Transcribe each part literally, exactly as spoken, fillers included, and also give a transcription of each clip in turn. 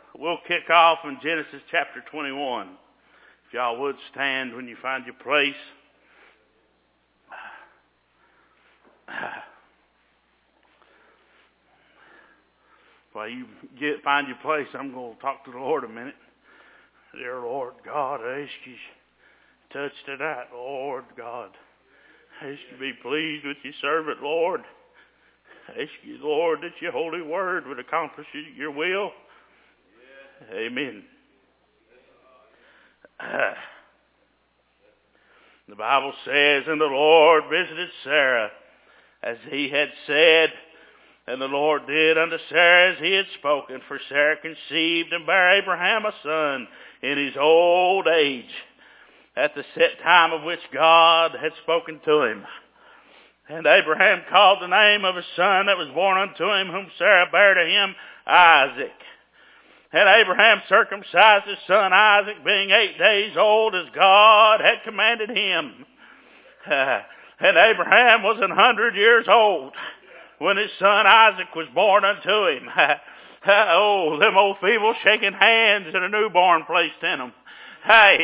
We'll kick off in Genesis chapter twenty-one. If y'all would stand when you find your place. While you get find your place, I'm going to talk to the Lord a minute. Dear Lord God, I ask you to touch tonight, Lord God. I ask you to be pleased with your servant, Lord. I ask you, Lord, that your holy word would accomplish your will. Yeah. Amen. Uh, the Bible says, and the Lord visited Sarah as he had said, and the Lord did unto Sarah as he had spoken, for Sarah conceived and bare Abraham a son in his old age, at the set time of which God had spoken to him. And Abraham called the name of his son that was born unto him, whom Sarah bare to him, Isaac. And Abraham circumcised his son Isaac, being eight days old, as God had commanded him. And Abraham was an hundred years old when his son Isaac was born unto him. Oh, them old feeble shaking hands and a newborn placed in them. Hey,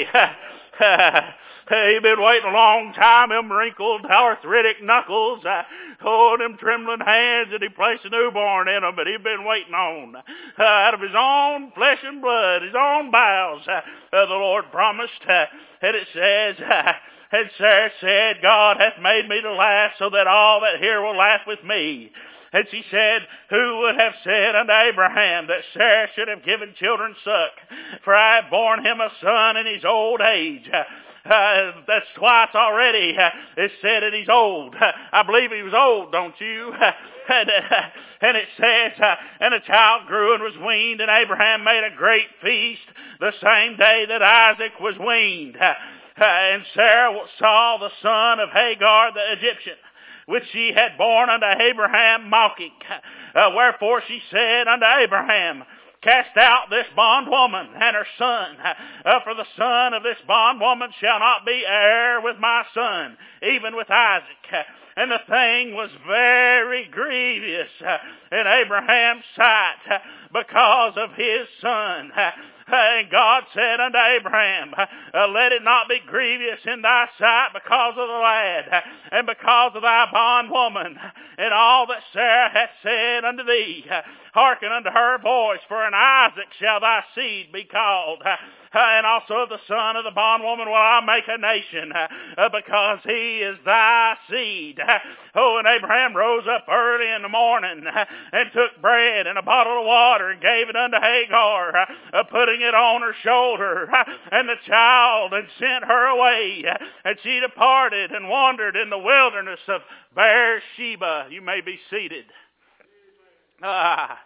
he been waiting a long time, them wrinkled, arthritic knuckles, uh, oh, them trembling hands, and he placed a newborn in them, but he'd been waiting on. Uh, out of his own flesh and blood, his own bowels, uh, uh, the Lord promised, uh, and it says, uh, and Sarah said, God hath made me to laugh, so that all that hear will laugh with me. And she said, who would have said unto Abraham that Sarah should have given children suck? For I have borne him a son in his old age. Uh, that's twice already. Uh, it said that he's old. Uh, I believe he was old, don't you? Uh, and, uh, and it says, uh, and a child grew and was weaned, and Abraham made a great feast the same day that Isaac was weaned. Uh, uh, and Sarah saw the son of Hagar the Egyptian, which she had borne unto Abraham mocking. Uh, wherefore she said unto Abraham, cast out this bondwoman and her son, uh, for the son of this bondwoman shall not be heir with my son, even with Isaac. And the thing was very grievous uh, in Abraham's sight uh, because of his son. Uh, And God said unto Abraham, uh, let it not be grievous in thy sight because of the lad, uh, and because of thy bondwoman, and all that Sarah hath said unto thee. Uh, hearken unto her voice, for in Isaac shall thy seed be called. Uh, and also of the son of the bondwoman will I make a nation, uh, because he is thy seed. Uh, oh, and Abraham rose up early in the morning, uh, and took bread and a bottle of water, and gave it unto Hagar, uh, putting it on her shoulder, uh, and the child, and sent her away. Uh, and she departed and wandered in the wilderness of Beersheba. You may be seated. Ah.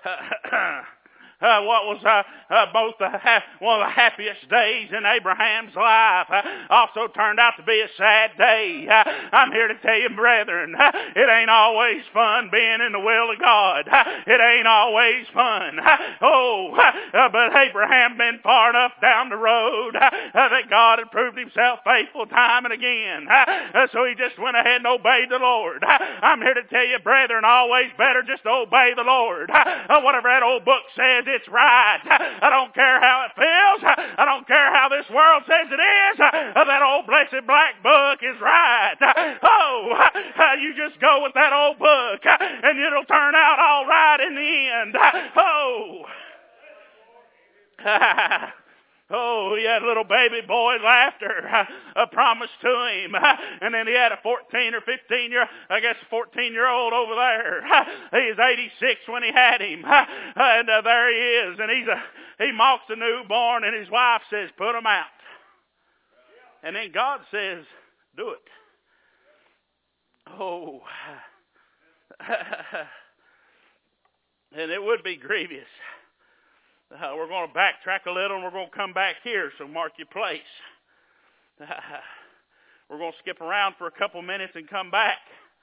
Uh, what was uh, uh, both the ha- one of the happiest days in Abraham's life uh, also turned out to be a sad day. Uh, I'm here to tell you, brethren, uh, it ain't always fun being in the will of God. Uh, it ain't always fun. Uh, oh, uh, but Abraham been far enough down the road uh, uh, that God had proved himself faithful time and again. Uh, uh, so he just went ahead and obeyed the Lord. Uh, I'm here to tell you, brethren, always better just to obey the Lord. Uh, whatever that old book says, it's right. I don't care how it feels. I don't care how this world says it is. That old blessed black book is right. Oh, you just go with that old book and it'll turn out all right in the end. Oh. Oh, he had a little baby boy laughter, uh, a promise to him. And then he had a fourteen or fifteen year, I guess a fourteen year old over there. He was eighty-six when he had him. And uh, there he is. And he's a, he mocks the newborn, and his wife says, put him out. And then God says, do it. Oh. And it would be grievous. Uh, we're going to backtrack a little, and we're going to come back here, so mark your place. Uh, we're going to skip around for a couple minutes and come back.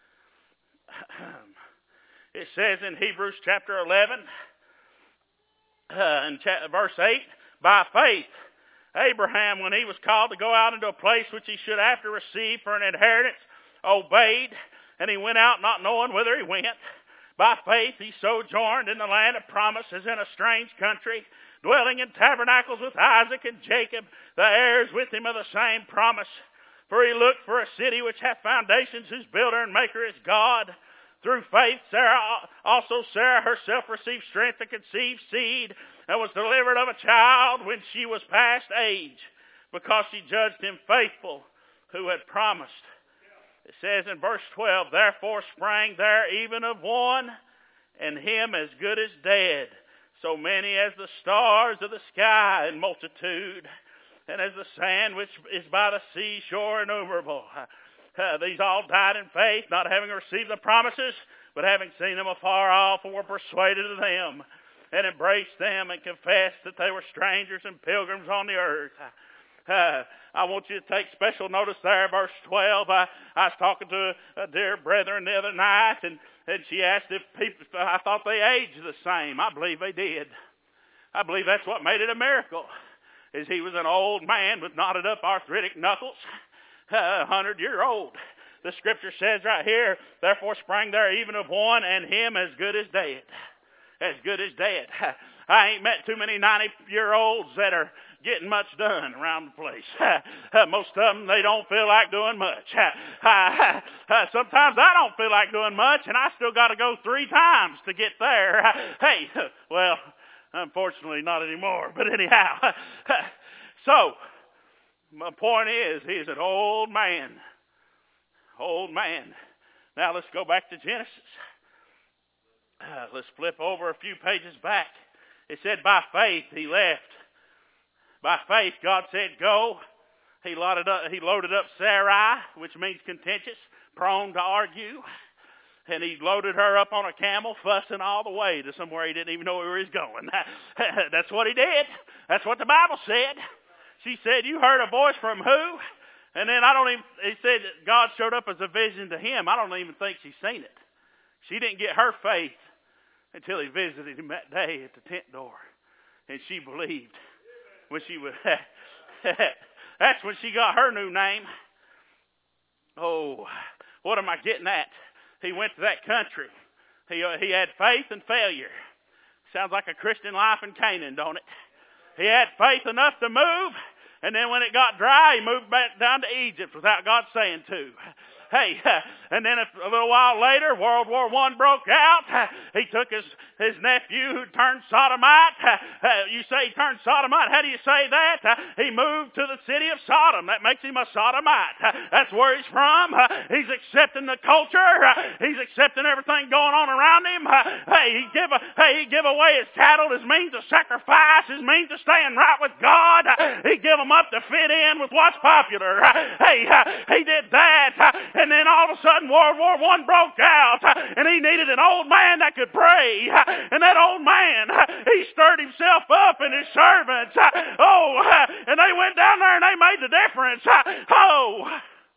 It says in Hebrews chapter eleven, uh, in cha- verse eight, by faith, Abraham, when he was called to go out into a place which he should after receive for an inheritance, obeyed, and he went out not knowing whither he went. By faith he sojourned in the land of promises in a strange country, dwelling in tabernacles with Isaac and Jacob, the heirs with him of the same promise. For he looked for a city which hath foundations, whose builder and maker is God. Through faith Sarah also Sarah herself received strength to conceive seed, and was delivered of a child when she was past age, because she judged him faithful who had promised. It says in verse twelve, Therefore sprang there even of one, and him as good as dead, so many as the stars of the sky in multitude, and as the sand which is by the seashore innumerable. Uh, these all died in faith, not having received the promises, but having seen them afar off, and were persuaded of them, and embraced them, and confessed that they were strangers and pilgrims on the earth. Uh, I want you to take special notice there, verse twelve. I, I was talking to a, a dear brethren the other night, and, and she asked if people, I thought they aged the same. I believe they did. I believe that's what made it a miracle, is he was an old man with knotted up arthritic knuckles, a hundred year old. The scripture says right here, Therefore sprang there even of one, and him as good as dead. As good as dead. I ain't met too many ninety-year-olds that are getting much done around the place. Most of them, they don't feel like doing much. Sometimes I don't feel like doing much, and I still got to go three times to get there. Hey, well, unfortunately not anymore, but anyhow. So, my point is, he's an old man. Old man. Now let's go back to Genesis. Uh, let's flip over a few pages back. It said, by faith he left. By faith, God said, go. He loaded up, he loaded up Sarai, which means contentious, prone to argue. And he loaded her up on a camel, fussing all the way to somewhere he didn't even know where he was going. That's what he did. That's what the Bible said. She said, you heard a voice from who? And then I don't even, he said God showed up as a vision to him. I don't even think she's seen it. She didn't get her faith until he visited him that day at the tent door. And she believed. When she was, that's when she got her new name. Oh, what am I getting at? He went to that country. He, uh, he had faith and failure. Sounds like a Christian life in Canaan, don't it? He had faith enough to move, and then when it got dry, he moved back down to Egypt without God saying to. Hey, and then a little while later, World War One broke out. He took his, his nephew who turned sodomite. You say he turned sodomite. How do you say that? He moved to the city of Sodom. That makes him a sodomite. That's where he's from. He's accepting the culture. He's accepting everything going on around him. Hey, he give, hey, he give away his cattle, his means of sacrifice, his means of staying right with God. He give them up to fit in with what's popular. Hey, he did that. And then all of a sudden World War One broke out, and he needed an old man that could pray. And that old man, he stirred himself up and his servants. Oh, and they went down there and they made the difference. Oh.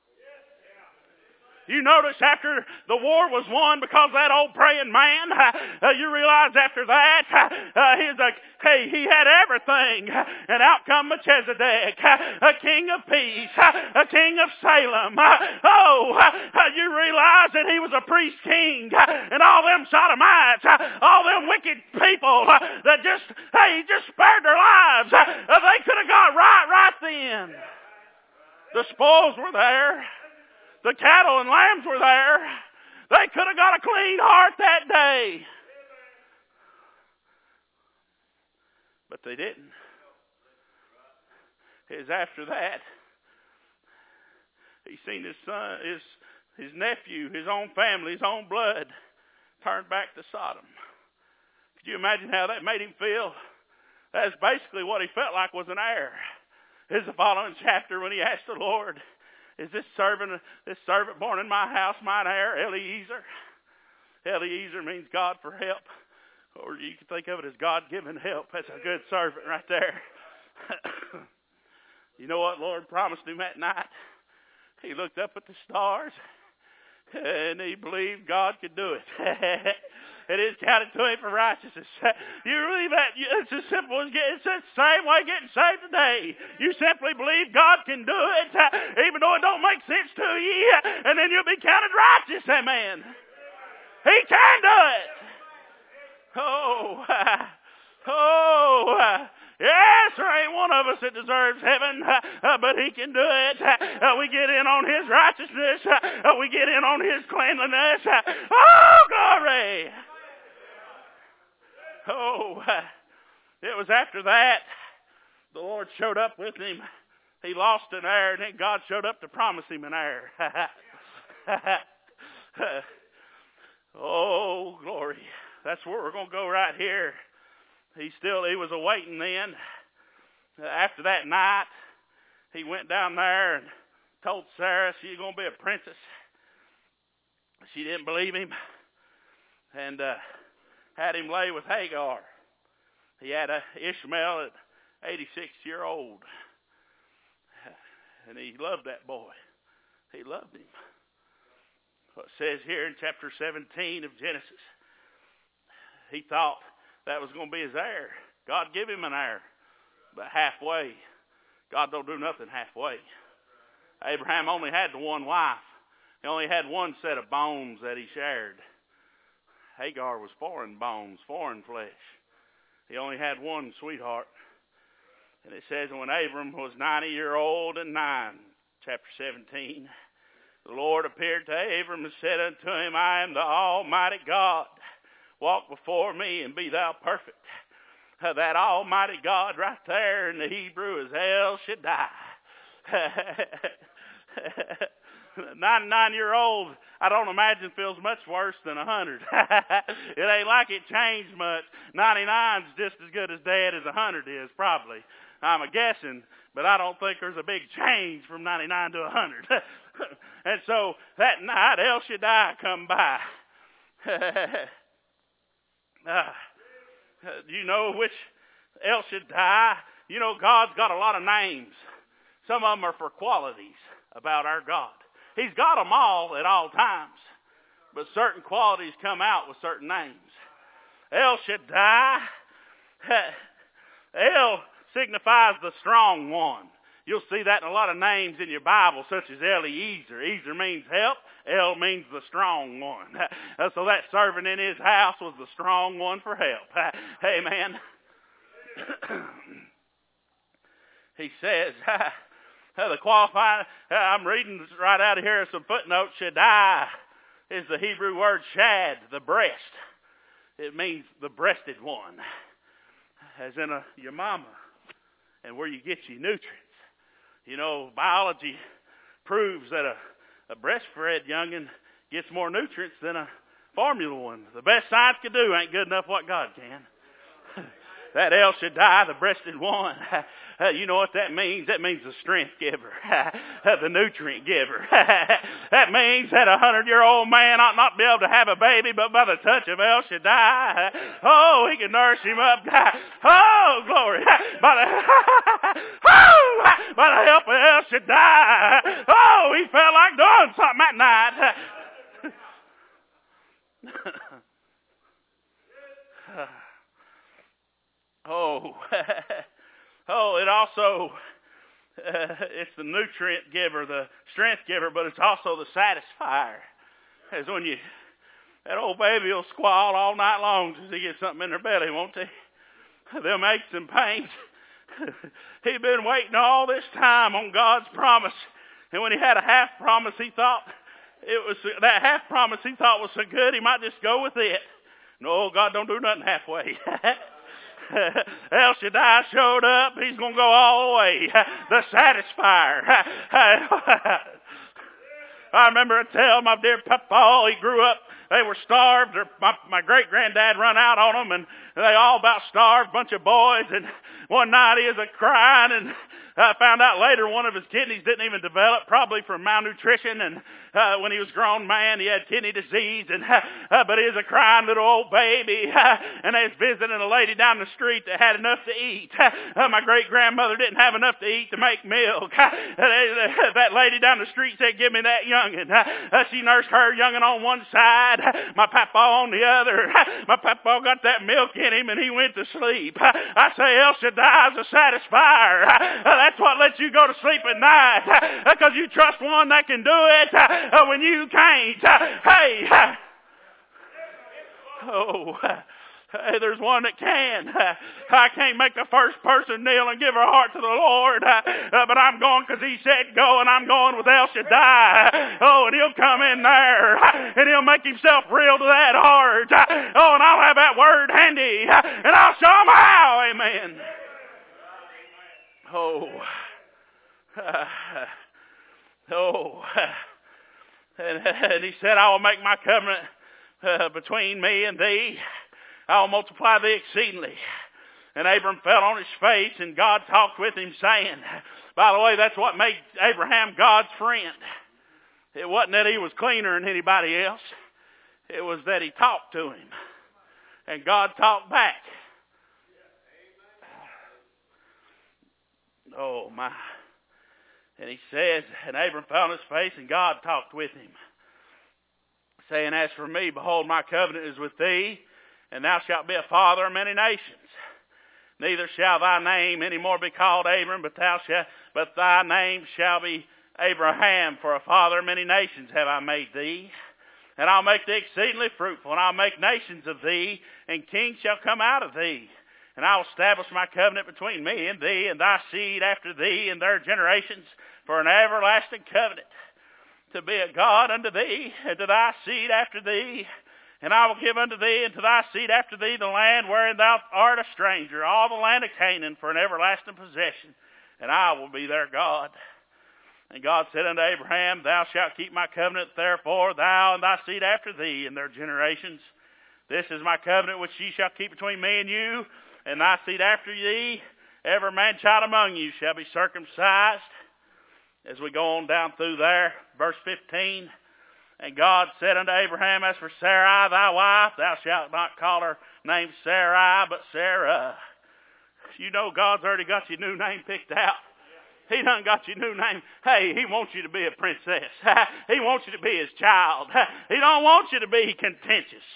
You notice after the war was won because of that old praying man, uh, you realize after that, uh, he's a, hey, he had everything. And out come Melchizedek, a king of peace, a king of Salem. Oh, uh, you realize that he was a priest king, and all them sodomites, all them wicked people that just, hey, just spared their lives. Uh, they could have got right right then. The spoils were there. The cattle and lambs were there. They could have got a clean heart that day. But they didn't. It was after that. He seen his son, his, his nephew, his own family, his own blood turned back to Sodom. Could you imagine how that made him feel? That's basically what he felt like was an heir. Here's the following chapter when he asked the Lord, Is this servant, this servant born in my house mine heir? Eliezer. Eliezer means God for help. Or you can think of it as God-given help. That's a good servant right there. You know what Lord promised him that night? He looked up at the stars and he believed God could do it. It is counted to him for righteousness. You believe that? It's as simple as getting, it's the same way getting saved today. You simply believe God can do it, even though it don't make sense to you, and then you'll be counted righteous. Amen. He can do it. Oh, oh, yes, there ain't one of us that deserves heaven, uh, but He can do it. Uh, we get in on His righteousness. Uh, we get in on His cleanliness. Uh, oh, glory. Oh, uh, it was after that the Lord showed up with him. He lost an heir, and then God showed up to promise him an heir. Oh, glory. That's where we're going to go right here. He still, he was awaiting then. After that night, he went down there and told Sarah she's going to be a princess. She didn't believe him, and uh, had him lay with Hagar. He had a Ishmael at eighty-six year old, and he loved that boy. He loved him. It says here in chapter seventeen of Genesis, he thought that was going to be his heir. God gave him an heir, but halfway. God don't do nothing halfway. Abraham only had the one wife. He only had one set of bones that he shared. Hagar was foreign bones, foreign flesh. He only had one sweetheart. And it says when Abram was ninety year old and nine, chapter seventeen, the Lord appeared to Abram and said unto him, I am the Almighty God. Walk before me and be thou perfect. Uh, that Almighty God right there in the Hebrew is El Shaddai. ninety-nine year old, I don't imagine feels much worse than one hundred. It ain't like it changed much. ninety-nine's just as good as dead as one hundred is, probably. I'm a guessing, but I don't think there's a big change from ninety-nine to one hundred. And so that night, El Shaddai come by. uh, do you know which El Shaddai? You know, God's got a lot of names. Some of them are for qualities about our God. He's got them all at all times, but certain qualities come out with certain names. El Shaddai, El signifies the strong one. You'll see that in a lot of names in your Bible, such as Eliezer. Ezer means help. El means the strong one. So that servant in his house was the strong one for help. Amen. He says, the qualifying, I'm reading right out of here some footnotes. Shaddai is the Hebrew word shad, the breast. It means the breasted one, as in a, your mama, and where you get your nutrients. You know, biology proves that a, a breastfed youngin gets more nutrients than a formula one. The best science can do ain't good enough what God can. That El Shaddai, the breasted one, uh, you know what that means? That means the strength giver, the nutrient giver. That means that a hundred-year-old man ought not be able to have a baby, but by the touch of El Shaddai, oh, he can nourish him up. Oh, glory! By the, oh, by the help of El Shaddai, oh, he felt like doing something that night. Oh, oh! It also, uh, it's the nutrient giver, the strength giver, but it's also the satisfier. As when you, that old baby will squall all night long till he gets something in their belly, won't they? Them aches and pains. He'd been waiting all this time on God's promise, and when he had a half promise, he thought it was that half promise he thought was so good he might just go with it. No, God don't do nothing halfway. El Shaddai showed up. He's going to go all the way. The satisfier. I remember I tell my dear Papa, he grew up, they were starved. My, my great-granddad run out on them, and they all about starved, bunch of boys. And one night he was a-crying, and I found out later one of his kidneys didn't even develop, probably from malnutrition. And uh, when he was a grown man, he had kidney disease. And uh, but he was a crying little old baby. Uh, and they was visiting a lady down the street that had enough to eat. Uh, my great-grandmother didn't have enough to eat to make milk. Uh, that lady down the street said, give me that youngin'. Uh, she nursed her youngin' on one side, my papa on the other. My papa got that milk in him, and he went to sleep. I say El Shaddai is a satisfier. Uh, That's what lets you go to sleep at night, because you trust one that can do it uh, when you can't. Uh, hey, uh, oh, uh, Hey, there's one that can. I can't make the first person kneel and give her heart to the Lord, uh, but I'm going because He said go, and I'm going with El Shaddai. Oh, and He'll come in there, and He'll make Himself real to that heart. Oh, and I'll have that word handy, and I'll show Him how. Amen. Oh. Uh, oh. And, and He said, I will make my covenant uh, between me and thee. I will multiply thee exceedingly. And Abram fell on his face, and God talked with him, saying, by the way, that's what made Abraham God's friend. It wasn't that he was cleaner than anybody else. It was that he talked to him. And God talked back. Oh, my. And he says, and Abram fell on his face, and God talked with him, saying, as for me, behold, my covenant is with thee, and thou shalt be a father of many nations. Neither shall thy name any more be called Abram, but thou shalt, but thy name shall be Abraham, for a father of many nations have I made thee. And I'll make thee exceedingly fruitful, and I'll make nations of thee, and kings shall come out of thee. And I will establish my covenant between me and thee, and thy seed after thee, and their generations, for an everlasting covenant, to be a God unto thee, and to thy seed after thee. And I will give unto thee and to thy seed after thee the land wherein thou art a stranger, all the land of Canaan, for an everlasting possession, and I will be their God. And God said unto Abraham, thou shalt keep my covenant, therefore thou and thy seed after thee and their generations. This is my covenant which ye shall keep between me and you, and thy seed after thee. Every man-child among you shall be circumcised. As we go on down through there, verse fifteen. And God said unto Abraham, as for Sarai thy wife, thou shalt not call her name Sarai, but Sarah. You know God's already got your new name picked out. He done got your new name. Hey, He wants you to be a princess. He wants you to be His child. He don't want you to be contentious.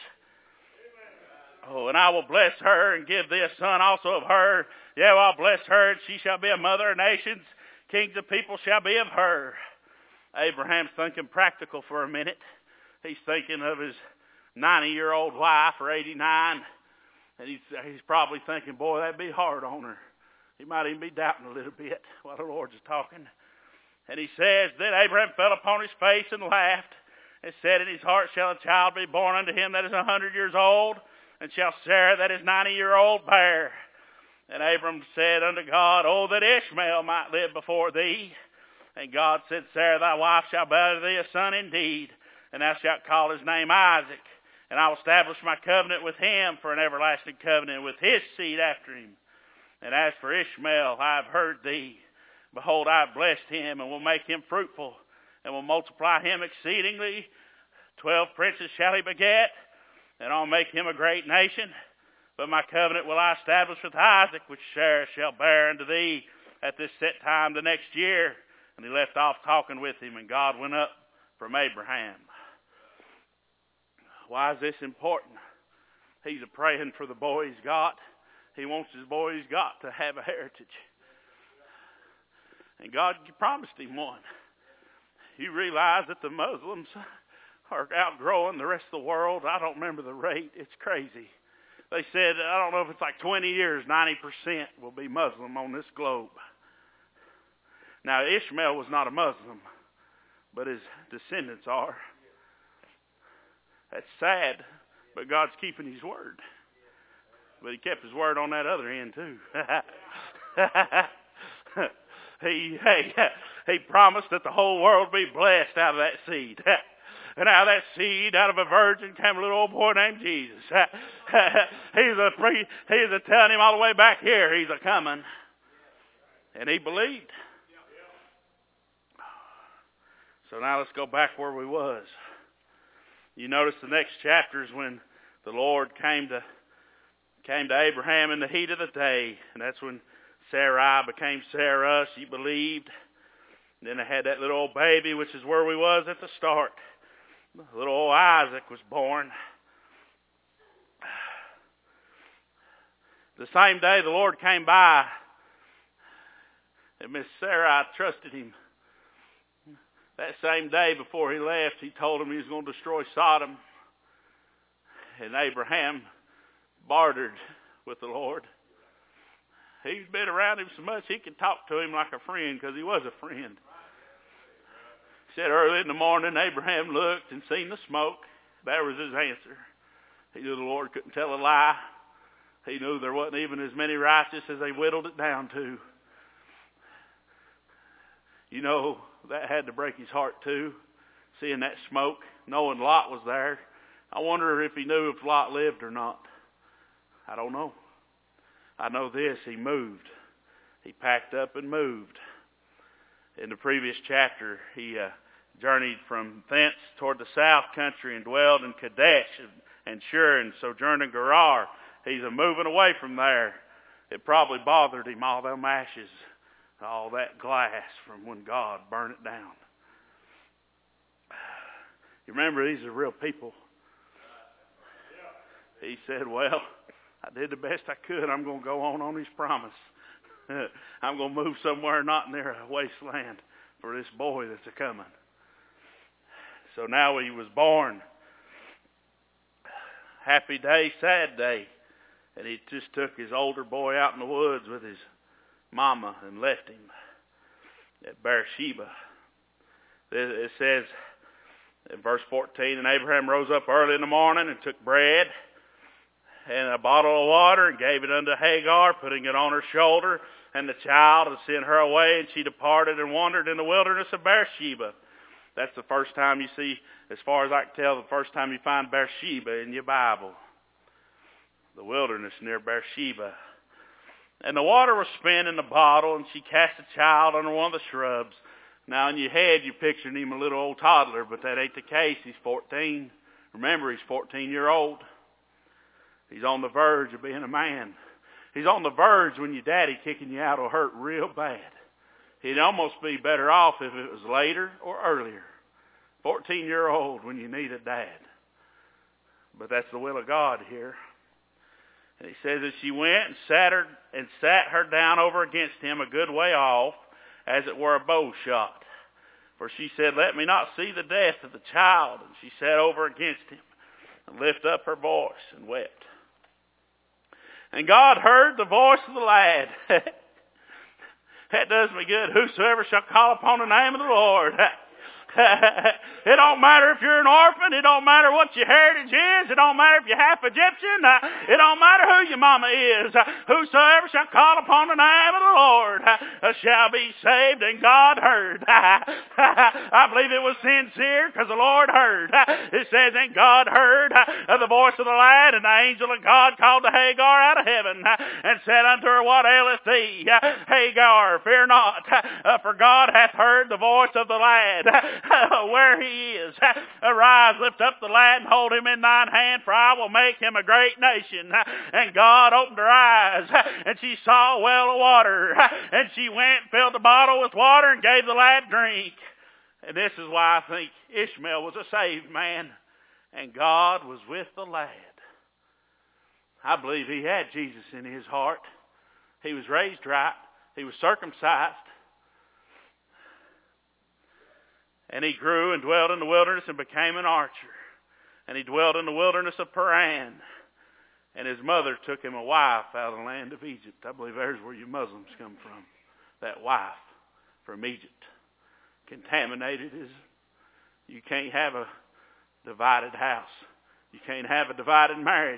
Oh, and I will bless her and give thee a son also of her. Yea, I'll bless her, and she shall be a mother of nations. Kings of people shall be of her. Abraham's thinking practical for a minute. He's thinking of his ninety-year-old wife, or eighty-nine. And he's, he's probably thinking, boy, that'd be hard on her. He might even be doubting a little bit while the Lord's talking. And he says, then Abraham fell upon his face and laughed, and said, in his heart shall a child be born unto him that is a hundred years old, and shall Sarah that is ninety-year-old bear. And Abram said unto God, oh, that Ishmael might live before thee. And God said, Sarah thy wife shall bear thee a son indeed, and thou shalt call his name Isaac. And I will establish my covenant with him for an everlasting covenant, with his seed after him. And as for Ishmael, I have heard thee. Behold, I have blessed him, and will make him fruitful, and will multiply him exceedingly. Twelve princes shall he beget, and I'll make him a great nation. But my covenant will I establish with Isaac, which Sarah shall bear unto thee at this set time the next year. And he left off talking with him, and God went up from Abraham. Why is this important? He's a praying for the boy he's got. He wants his boy he's got to have a heritage. And God promised him one. You realize that the Muslims are outgrowing the rest of the world. I don't remember the rate. It's crazy. They said, I don't know if it's like twenty years, ninety percent will be Muslim on this globe. Now, Ishmael was not a Muslim, but his descendants are. That's sad, but God's keeping His word. But He kept His word on that other end, too. he, he, he promised that the whole world would be blessed out of that seed. And out of that seed, out of a virgin, came a little old boy named Jesus. he's a pre, he's a telling him all the way back here, he's a coming. And he believed. So now let's go back where we was. You notice the next chapter is when the Lord came to came to Abraham in the heat of the day. And that's when Sarai became Sarah. She believed. And then they had that little old baby, which is where we was at the start. Little old Isaac was born. The same day the Lord came by, and Miss Sarai trusted Him. That same day before He left, He told him He was going to destroy Sodom. And Abraham bartered with the Lord. He's been around him so much he could talk to him like a friend because he was a friend. He said early in the morning Abraham looked and seen the smoke. That was his answer. He knew the Lord couldn't tell a lie. He knew there wasn't even as many righteous as they whittled it down to. You know, that had to break his heart too, seeing that smoke, knowing Lot was there. I wonder if he knew if Lot lived or not. I don't know. I know this, he moved. He packed up and moved. In the previous chapter, he uh, journeyed from thence toward the south country and dwelled in Kadesh and, and Shur and sojourned in Gerar. He's a moving away from there. It probably bothered him, all them ashes, all that glass from when God burned it down. You remember, these are real people. He said, well, I did the best I could. I'm going to go on on his promise. I'm going to move somewhere not near a wasteland for this boy that's a-coming. So now he was born. Happy day, sad day. And he just took his older boy out in the woods with his mama and left him at Beersheba. It says in verse fourteen, and Abraham rose up early in the morning and took bread and a bottle of water and gave it unto Hagar, putting it on her shoulder, and the child, and sent her away, and she departed and wandered in the wilderness of Beersheba. That's the first time you see, as far as I can tell, the first time you find Beersheba in your Bible. The wilderness near Beersheba. And the water was spent in the bottle, and she cast the child under one of the shrubs. Now in your head you're picturing him a little old toddler, but that ain't the case. He's fourteen. Remember, he's fourteen year old. He's on the verge of being a man. He's on the verge when your daddy kicking you out will hurt real bad. He'd almost be better off if it was later or earlier. fourteen year old when you need a dad. But that's the will of God here. And he says that she went and sat her and sat her down over against him a good way off, as it were a bow shot. For she said, let me not see the death of the child. And she sat over against him and lifted up her voice and wept. And God heard the voice of the lad. That does me good. Whosoever shall call upon the name of the Lord. It don't matter if you're an orphan. It don't matter what your heritage is. It don't matter if you're half Egyptian. It don't matter who your mama is. Whosoever shall call upon the name of the Lord shall be saved. And God heard. I believe it was sincere because the Lord heard. It says, and God heard the voice of the lad, and the angel of God called to Hagar out of heaven and said unto her, what aileth thee? Hagar, fear not, for God hath heard the voice of the lad where he is. Arise, lift up the lad and hold him in thine hand, for I will make him a great nation. And God opened her eyes, and she saw a well of water. And she went and filled the bottle with water and gave the lad drink. And this is why I think Ishmael was a saved man, and God was with the lad. I believe he had Jesus in his heart. He was raised right. He was circumcised. And he grew and dwelt in the wilderness and became an archer. And he dwelt in the wilderness of Paran. And his mother took him a wife out of the land of Egypt. I believe there's where you Muslims come from. That wife from Egypt. Contaminated is, you can't have a divided house. You can't have a divided marriage.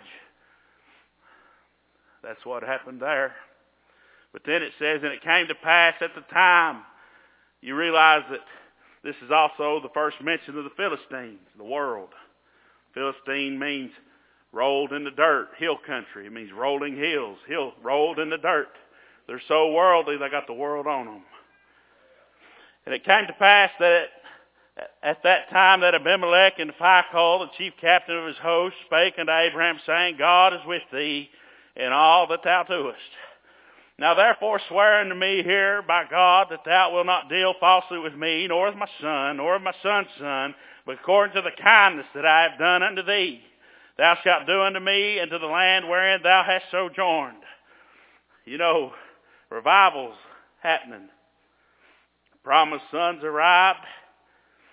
That's what happened there. But then it says, and it came to pass at the time, you realize that this is also the first mention of the Philistines, the world. Philistine means rolled in the dirt, hill country. It means rolling hills, hill rolled in the dirt. They're so worldly, they got the world on them. And it came to pass that at that time that Abimelech and Phicol, the chief captain of his host, spake unto Abraham, saying, God is with thee in all that thou doest. Now therefore swear unto me here by God that thou wilt not deal falsely with me, nor with my son, nor with my son's son, but according to the kindness that I have done unto thee. Thou shalt do unto me and to the land wherein thou hast sojourned. You know, revival's happening. Promised sons arrived.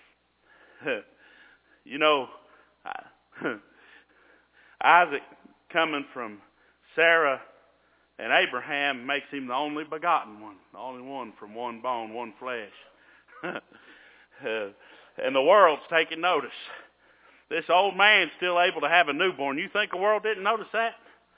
You know, Isaac coming from Sarah and Abraham makes him the only begotten one, the only one from one bone, one flesh. uh, and the world's taking notice. This old man's still able to have a newborn. You think the world didn't notice that?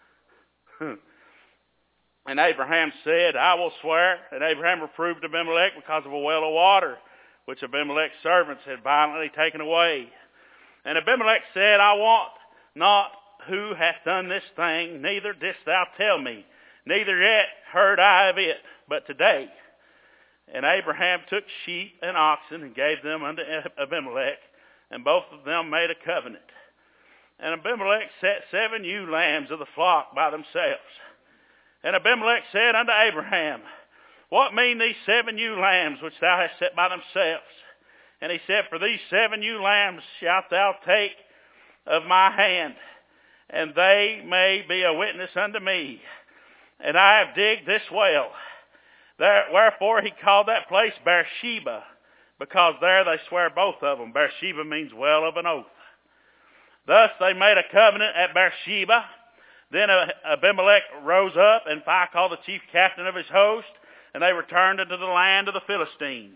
And Abraham said, I will swear. And Abraham reproved Abimelech because of a well of water, which Abimelech's servants had violently taken away. And Abimelech said, I want not who hath done this thing, neither didst thou tell me, neither yet heard I of it, but today. And Abraham took sheep and oxen and gave them unto Abimelech, and both of them made a covenant. And Abimelech set seven ewe lambs of the flock by themselves. And Abimelech said unto Abraham, What mean these seven ewe lambs which thou hast set by themselves? And he said, For these seven ewe lambs shalt thou take of my hand, and they may be a witness unto me. And I have digged this well. There, wherefore he called that place Beersheba, because there they swear both of them. Beersheba means well of an oath. Thus they made a covenant at Beersheba. Then Abimelech rose up, and Phicol, the chief captain of his host, and they returned into the land of the Philistines.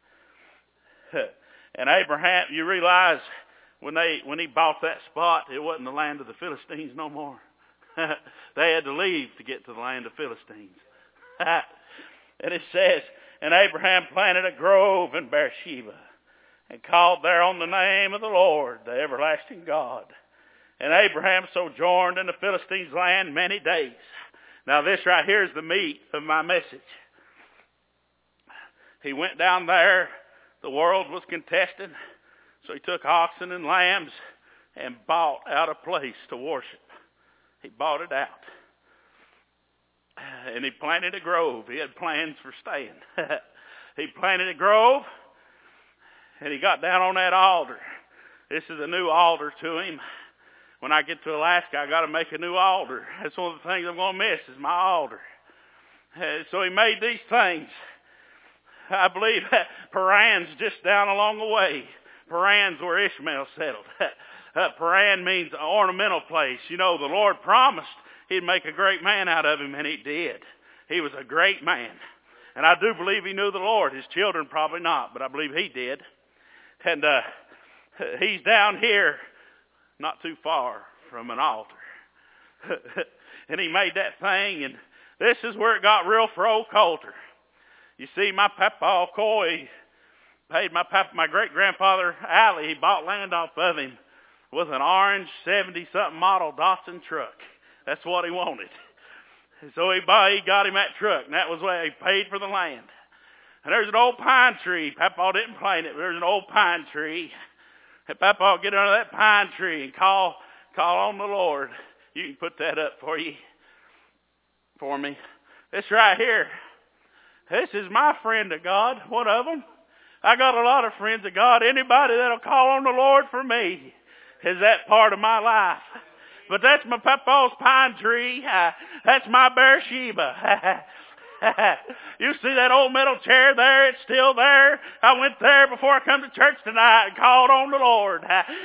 And Abraham, you realize when they when he bought that spot, it wasn't the land of the Philistines no more. They had to leave to get to the land of Philistines. And it says, And Abraham planted a grove in Beersheba, and called there on the name of the Lord, the everlasting God. And Abraham sojourned in the Philistines' land many days. Now this right here is the meat of my message. He went down there. The world was contested. So he took oxen and lambs and bought out a place to worship. He bought it out. And he planted a grove. He had plans for staying. He planted a grove, and he got down on that altar. This is a new altar to him. When I get to Alaska, I got to make a new altar. That's one of the things I'm going to miss is my altar. Uh, so he made these things. I believe that Paran's just down along the way. Paran's where Ishmael settled. uh, Paran means an ornamental place. You know, the Lord promised He'd make a great man out of him, and He did. He was a great man. And I do believe he knew the Lord. His children probably not, but I believe he did. And uh, he's down here, not too far from an altar. And he made that thing, and this is where it got real for old Coulter. You see, my papa Coy paid my papa, my great-grandfather Allie, he bought land off of him with an orange seventy-something model Datsun truck. That's what he wanted. So he bought, he got him that truck, and that was why he paid for the land. And there's an old pine tree. Papa didn't plant it, but there's an old pine tree. And Papa get under that pine tree and call call on the Lord. You can put that up for you, for me. This right here, this is my friend of God, one of them. I got a lot of friends of God. Anybody that'll call on the Lord for me is that part of my life. But that's my papa's pine tree. Uh, that's my Beersheba. You see that old metal chair there? It's still there. I went there before I come to church tonight and called on the Lord.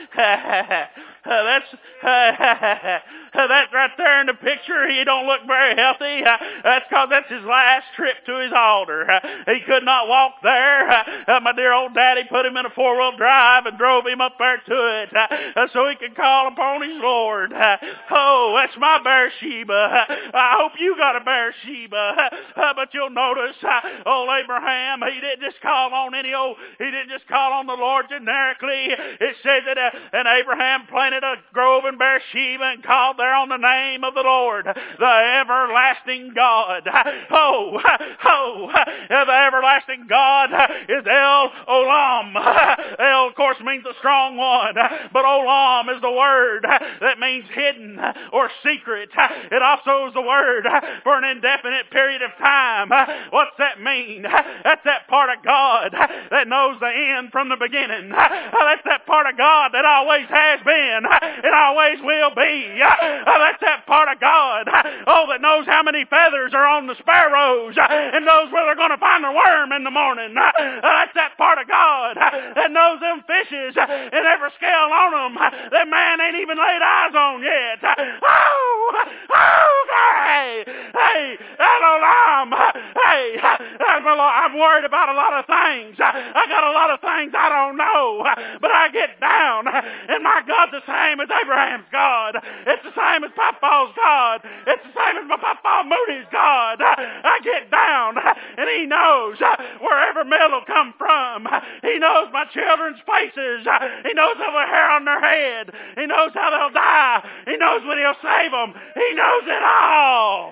Uh, that's uh, that right there in the picture. He don't look very healthy. Uh, that's because that's his last trip to his altar. Uh, he could not walk there. Uh, my dear old daddy put him in a four-wheel drive and drove him up there to it uh, so he could call upon his Lord. Uh, oh, that's my Beersheba. Uh, I hope you got a Beersheba. Uh, but you'll notice, uh, old Abraham, he didn't just call on any old, he didn't just call on the Lord generically. It said that uh, and Abraham planted a grove in Beersheba and called there on the name of the Lord, the everlasting God. Oh, oh, the everlasting God is El Olam. El, of course, means the strong one, but Olam is the word that means hidden or secret. It also is the word for an indefinite period of time. What's that mean? That's that part of God that knows the end from the beginning. That's that part of God that always has been. It always will be. That's that part of God, oh, that knows how many feathers are on the sparrows and knows where they're going to find their worm in the morning. That's that part of God that knows them fishes and every scale on them that man ain't even laid eyes on yet. Oh, Oh, hey, hey, Elohim. Hey, I'm, a lo- I'm worried about a lot of things. I got a lot of things I don't know. But I get down, and my God's the same as Abraham's God. It's the same as Papa's God. It's the same as my Papa Moody's God. I get down, and He knows where every meal will come from. He knows my children's faces. He knows every hair on their head. He knows how they'll die. He knows when He'll save them. He knows it all.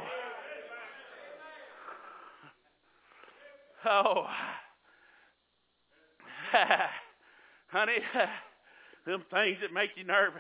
Oh, honey, them things that make you nervous.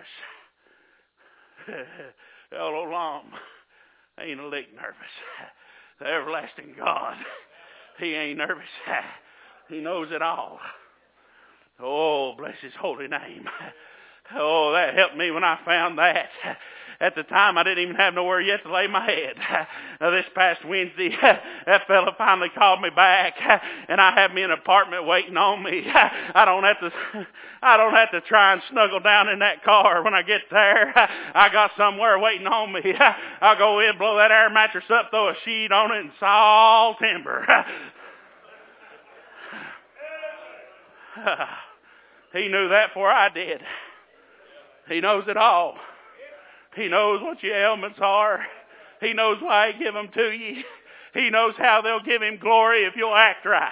Oh, long, ain't a lick nervous. The everlasting God, He ain't nervous. He knows it all. Oh, bless His holy name. Oh, that helped me when I found that. At the time, I didn't even have nowhere yet to lay my head. Now, this past Wednesday, that fella finally called me back, and I have me an apartment waiting on me. I don't have to, I don't have to try and snuggle down in that car when I get there. I got somewhere waiting on me. I'll go in, blow that air mattress up, throw a sheet on it, and saw all timber. He knew that before I did. He knows it all. He knows what your ailments are. He knows why He give them to you. He knows how they'll give Him glory if you'll act right.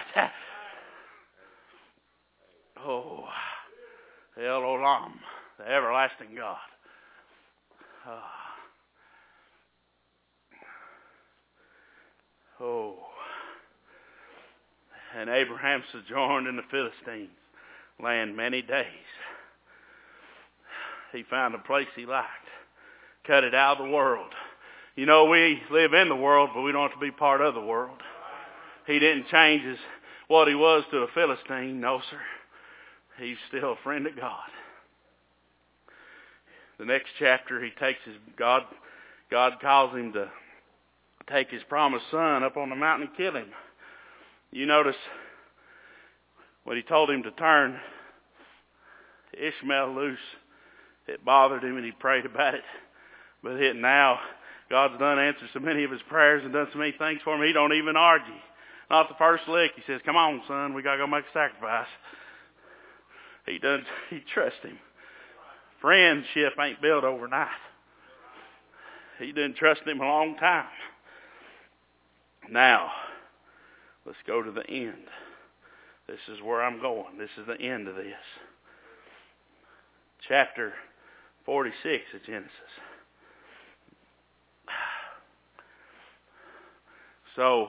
Oh, El Olam, the everlasting God. Oh. And Abraham sojourned in the Philistines' land many days. He found a place he liked. Cut it out of the world. You know, we live in the world, but we don't have to be part of the world. He didn't change his, what he was to a Philistine. No, sir. He's still a friend of God. The next chapter, he takes his, God, God calls him to take his promised son up on the mountain and kill him. You notice when He told him to turn Ishmael loose, it bothered him and he prayed about it. But it now, God's done answered so many of his prayers and done so many things for him, he don't even argue. Not the first lick. He says, come on, son, we got to go make a sacrifice. He does. He trusts him. Friendship ain't built overnight. He didn't trust him a long time. Now, let's go to the end. This is where I'm going. This is the end of this. Chapter forty-six of Genesis. So,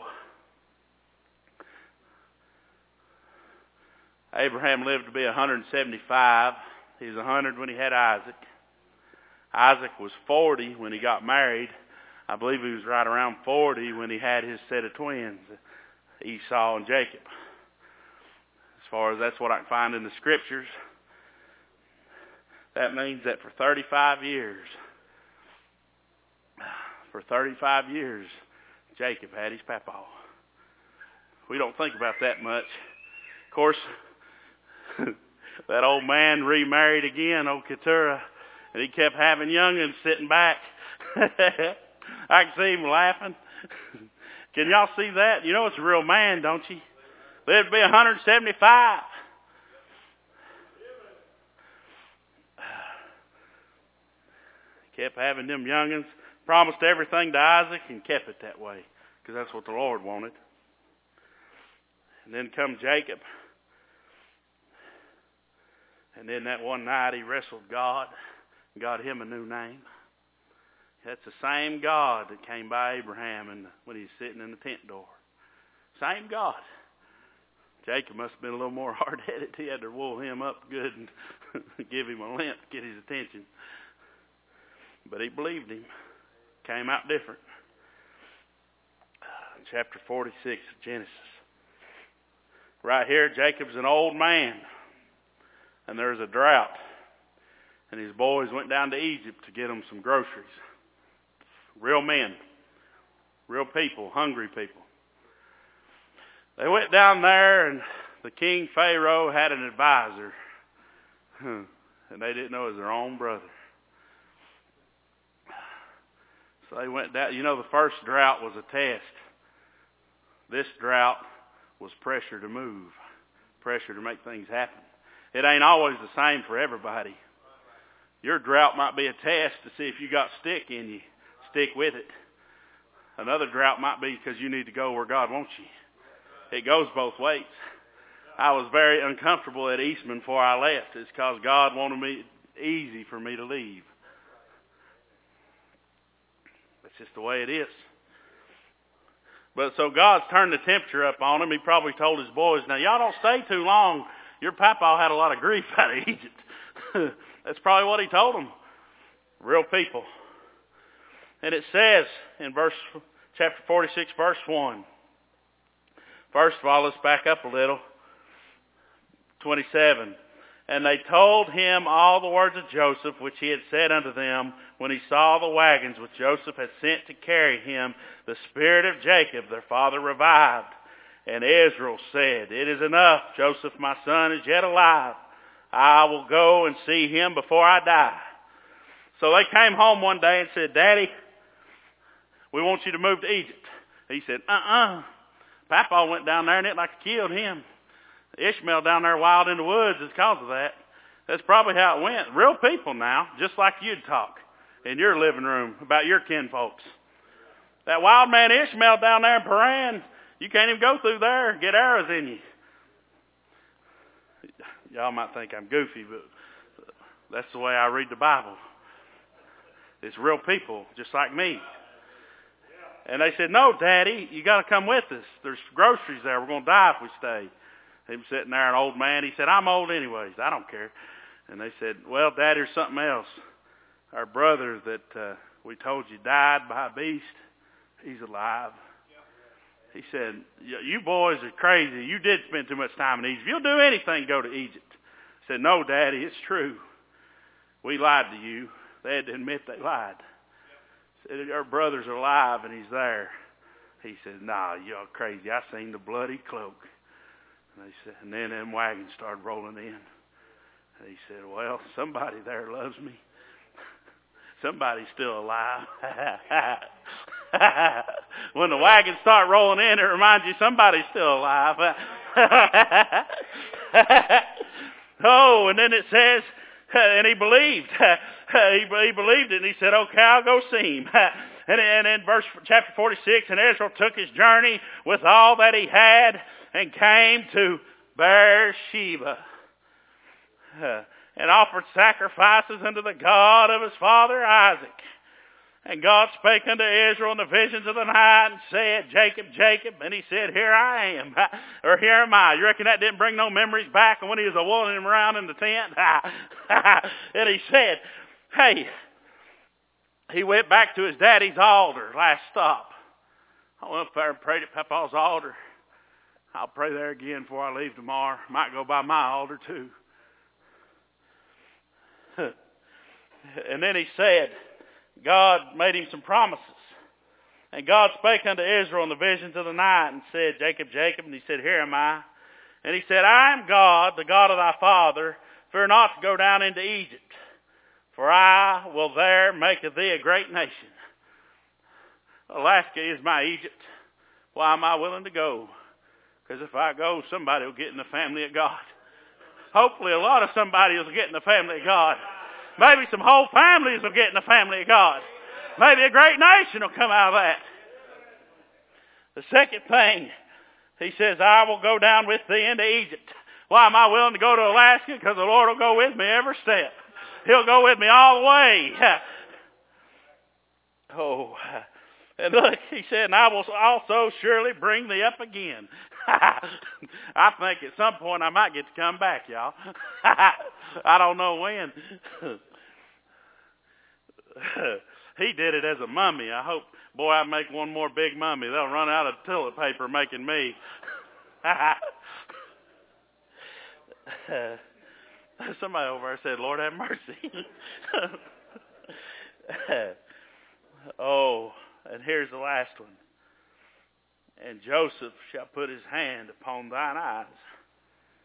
Abraham lived to be one hundred seventy-five. He was one hundred when he had Isaac. Isaac was forty when he got married. I believe he was right around forty when he had his set of twins, Esau and Jacob. As far as that's what I can find in the scriptures. That means that for thirty-five years, for thirty-five years, Jacob had his papa. We don't think about that much. Of course, that old man remarried again, old Keturah, and he kept having young'uns sitting back. I can see him laughing. Can y'all see that? You know it's a real man, don't you? Lived to be one hundred seventy-five. Kept having them young'uns. Promised everything to Isaac and kept it that way. Because that's what the Lord wanted. And then come Jacob. And then that one night he wrestled God and got him a new name. That's the same God that came by Abraham and when he was sitting in the tent door. Same God. Jacob must have been a little more hard-headed. He had to wool him up good and give him a limp to get his attention. But he believed him. Came out different. Chapter forty-six of Genesis. Right here, Jacob's an old man. And there's a drought. And his boys went down to Egypt to get them some groceries. Real men. Real people. Hungry people. They went down there and the king Pharaoh had an advisor. And they didn't know it was their own brother. So they went down. You know, the first drought was a test. This drought was pressure to move, pressure to make things happen. It ain't always the same for everybody. Your drought might be a test to see if you got stick in you. Stick with it. Another drought might be because you need to go where God wants you. It goes both ways. I was very uncomfortable at Eastman before I left. It's because God wanted me easy for me to leave. That's just the way it is. But so God's turned the temperature up on him. He probably told his boys, now y'all don't stay too long. Your papa had a lot of grief out of Egypt. That's probably what he told them. Real people. And it says in verse chapter forty-six, verse one. First of all, let's back up a little. twenty-seven. And they told him all the words of Joseph, which he had said unto them, when he saw the wagons which Joseph had sent to carry him. The spirit of Jacob, their father, revived. And Israel said, it is enough. Joseph, my son, is yet alive. I will go and see him before I die. So they came home one day and said, Daddy, we want you to move to Egypt. He said, uh-uh. Papa went down there and it like killed him. Ishmael down there wild in the woods is because of that. That's probably how it went. Real people now, just like you'd talk in your living room about your kinfolks. That wild man Ishmael down there in Paran, you can't even go through there and get arrows in you. Y'all might think I'm goofy, but that's the way I read the Bible. It's real people, just like me. And they said, no, Daddy, you got to come with us. There's groceries there. We're going to die if we stay. He was sitting there, an old man. He said, I'm old anyways. I don't care. And they said, well, Daddy, there's something else. Our brother that uh, we told you died by a beast, he's alive. He said, you boys are crazy. You did spend too much time in Egypt. If you'll do anything, go to Egypt. He said, no, Daddy, it's true. We lied to you. They had to admit they lied. He said, our brother's alive and he's there. He said, nah, you're crazy. I seen the bloody cloak. And, they said, and then them wagons started rolling in. And he said, well, somebody there loves me. Somebody's still alive. When the wagons start rolling in, it reminds you somebody's still alive. Oh, and then it says, and he believed. he, he believed it, and he said, okay, I'll go see him. And, and in verse chapter forty-six, and Israel took his journey with all that he had and came to Beersheba. And offered sacrifices unto the God of his father Isaac. And God spake unto Israel in the visions of the night and said, Jacob, Jacob. And he said, here I am. Or here am I. You reckon that didn't bring no memories back when he was a-wheeling him around in the tent? And he said, hey, he went back to his daddy's altar, last stop. I went up there and prayed at Papa's altar. I'll pray there again before I leave tomorrow. Might go by my altar too. And then he said, God made him some promises. And God spake unto Israel in the visions of the night and said, Jacob, Jacob. And he said, here am I. And he said, I am God, the God of thy father. Fear not to go down into Egypt, for I will there make of thee a great nation. Alaska is my Egypt. Why am I willing to go? Because if I go, somebody will get in the family of God. Hopefully a lot of somebody will get in the family of God. Maybe some whole families will get in the family of God. Maybe a great nation will come out of that. The second thing, he says, I will go down with thee into Egypt. Why am I willing to go to Alaska? Because the Lord will go with me every step. He'll go with me all the way. Oh, and look, he said, and I will also surely bring thee up again. I think at some point I might get to come back, y'all. I don't know when. He did it as a mummy. I hope, boy, I make one more big mummy. They'll run out of toilet paper making me. Somebody over there said, Lord have mercy. Oh, and here's the last one. And Joseph shall put his hand upon thine eyes.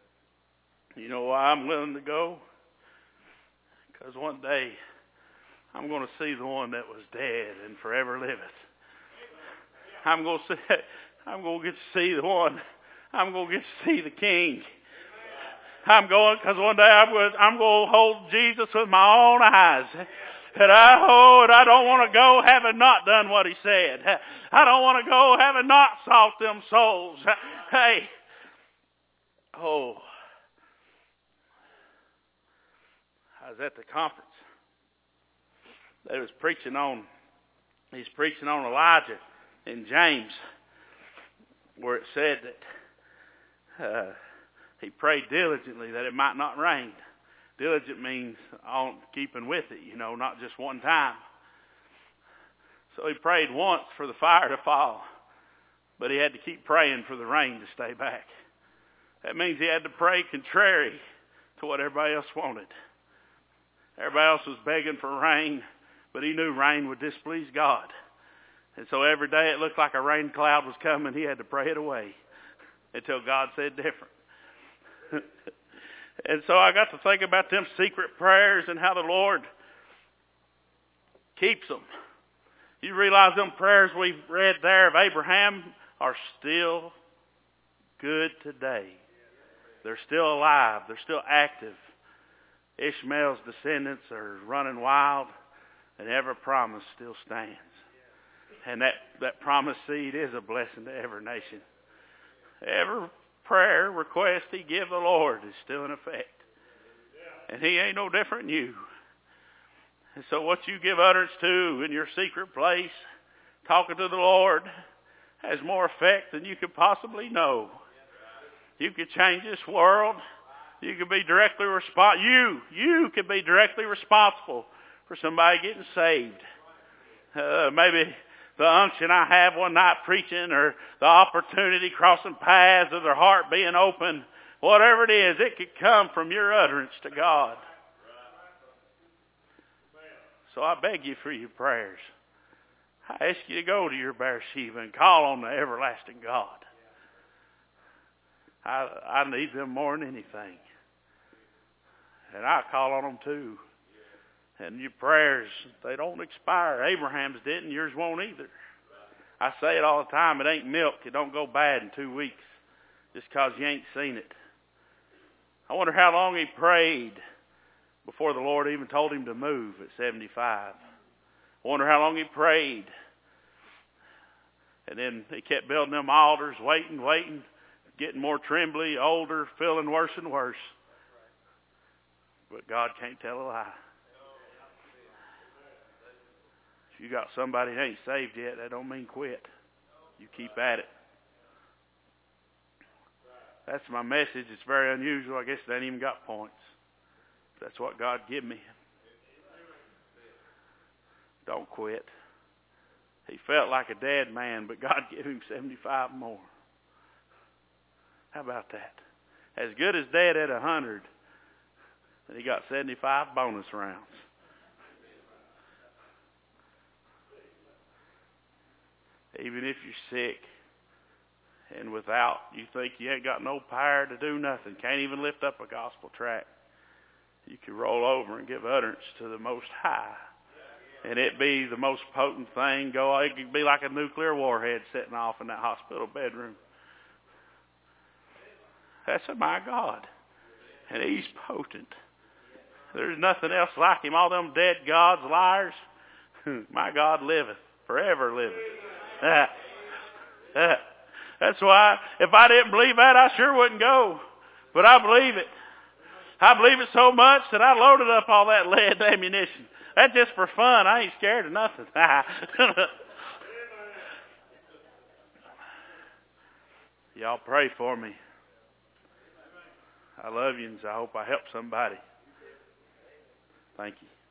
You know why I'm willing to go? Because one day I'm going to see the one that was dead and forever liveth. I'm going to see, I'm going to get to see the one. I'm going to get to see the King. I'm going, because one day I'm going, I'm going to hold Jesus with my own eyes. And I, oh, and I don't want to go having not done what he said. I don't want to go having not sought them souls. Hey, oh, I was at the conference. They was preaching on, he's preaching on Elijah in James, where it said that uh, he prayed diligently that it might not rain. Diligent means on keeping with it, you know, not just one time. So he prayed once for the fire to fall, but he had to keep praying for the rain to stay back. That means he had to pray contrary to what everybody else wanted. Everybody else was begging for rain, but he knew rain would displease God. And so every day it looked like a rain cloud was coming. He had to pray it away until God said different. And so I got to think about them secret prayers and how the Lord keeps them. You realize them prayers we've read there of Abraham are still good today. They're still alive. They're still active. Ishmael's descendants are running wild, and every promise still stands. And that, that promised seed is a blessing to every nation. Every prayer request he give the Lord is still in effect. And he ain't no different than you. And so what you give utterance to in your secret place, talking to the Lord, has more effect than you could possibly know. You could change this world. You could be directly responsible. You, you could be directly responsible for somebody getting saved. Uh, maybe the unction I have one night preaching, or the opportunity crossing paths, or their heart being open, whatever it is, it could come from your utterance to God. So I beg you for your prayers. I ask you to go to your Beersheba and call on the everlasting God. I, I need them more than anything. And I call on them too. And your prayers, they don't expire. Abraham's didn't, yours won't either. I say it all the time, it ain't milk. It don't go bad in two weeks just because you ain't seen it. I wonder how long he prayed before the Lord even told him to move at seventy-five. I wonder how long he prayed. And then he kept building them altars, waiting, waiting, getting more trembly, older, feeling worse and worse. But God can't tell a lie. If you got somebody that ain't saved yet, that don't mean quit. You keep at it. That's my message. It's very unusual. I guess it ain't even got points. That's what God give me. Don't quit. He felt like a dead man, but God gave him seventy-five more. How about that? As good as dead at a hundred, and he got seventy-five bonus rounds. Even if you're sick and without, you think you ain't got no power to do nothing, can't even lift up a gospel tract, you can roll over and give utterance to the Most High. And it be the most potent thing. Go, it could be like a nuclear warhead setting off in that hospital bedroom. That's my God. And he's potent. There's nothing else like him. All them dead gods, liars. My God liveth, forever liveth. Uh, uh, that's why, if I didn't believe that, I sure wouldn't go. But I believe it. I believe it so much that I loaded up all that lead ammunition. That's just for fun. I ain't scared of nothing. Y'all pray for me. I love you, and I hope I help somebody. Thank you.